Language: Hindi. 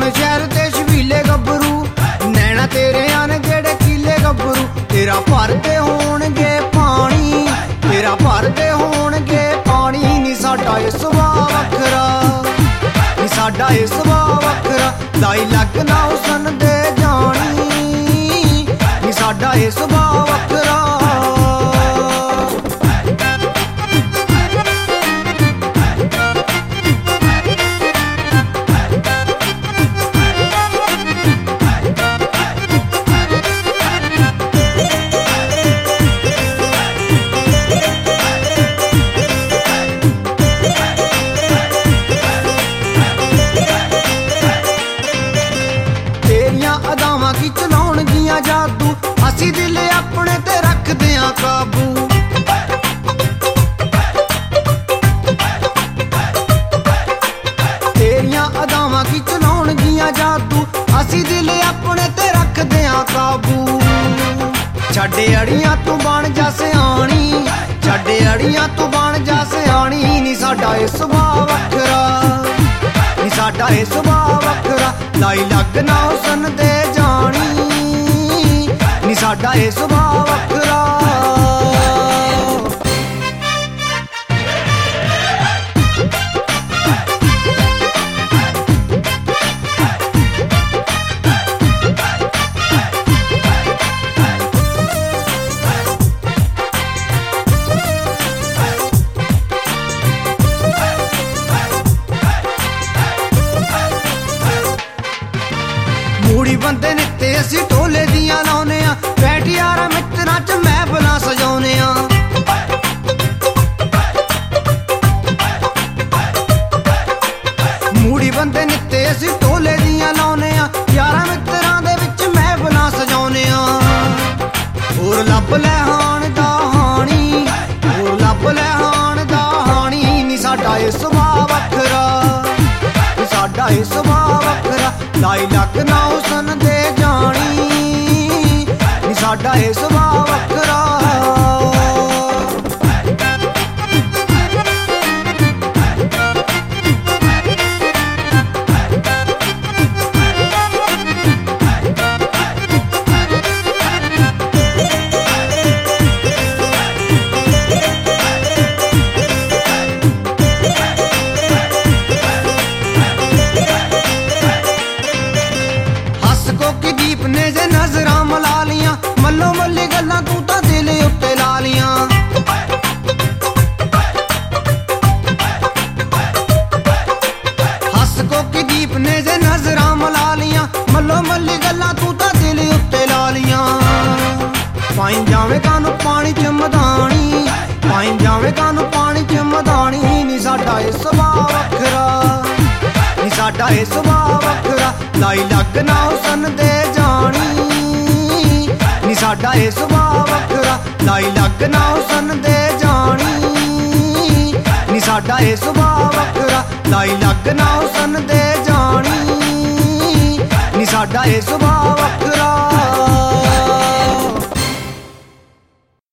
हुण शहर ते छबीले गब्बरू, नैना तेरे आने जेड़े कीले गब्बरू। तेरा भरदे होणगे पानी, तेरा भरदे होणगे पानी। नी साडा ए सुभाऽ वखरा, नी साडा ए सुभाऽ वखरा। लाई लग ना हुसन दे जानी, नी साडा ए सुभाऽ वखरा। अदावां की चलाउणगियां जादू, असी दिल अपने ते रखदे आ काबू। तेरियां अदावां की चलाउणगियां जादू, असी दिल अपने ते रखदे आ काबू। छड्डे अड़ियां तू बन जा सियाणी, छड्डे अड़ियां तू बन जा सियाणी। नी साडा ए सुभाऽ वखरा, नी साडा ए सुभाऽ वखरा। लाई लग ना हुसन दे जानी, नी साडा ए सुभाऽ वखरा। मूड़ी बंदे नित्ते असी ढोले दियां लाउने आ, बैठ यारा मित्तरां च महफिलां सजाउने आ। मूड़ी बंदे नित्ते असी ढोले दियां लाउने आ, यारा मित्तरां दे विच महफिलां सजाउने आ। होर लभ लै हाण दा हानी, होर लभ लै हाण दा हानी। नी साडा ए सुभाऽ वखरा, नी साडा ए सुभाऽ वखरा। लाई लग ना हुसन दे जानी, नी साडा ए सुभाऽ वखरा। दीप ने जे नजरां मला लियां, मल्लो मल्ली गल्लां तू तां दिल उत्ते ला लियां। हस कोकी दीप ने जे नजरां मला लियां, मल्लो मल्ली गल्लां तू तां दिल उत्ते ला लियां। पाई जावे कानू पानी च मदानी, पाई जावे कानू पानी च मदानी। नी साडा ए सुभाऽ वखरा, नी साडा ए सुभाऽ वखरा। लाई लग ना हुसन दे जानी, नी साडा ए सुभाऽ वखरा। लाई लग ना हुसन दे जानी, नी साडा ए सुभाऽ वखरा। लाई लग ना हुसन दे जानी, नी साडा ए सुभाऽ वखरा।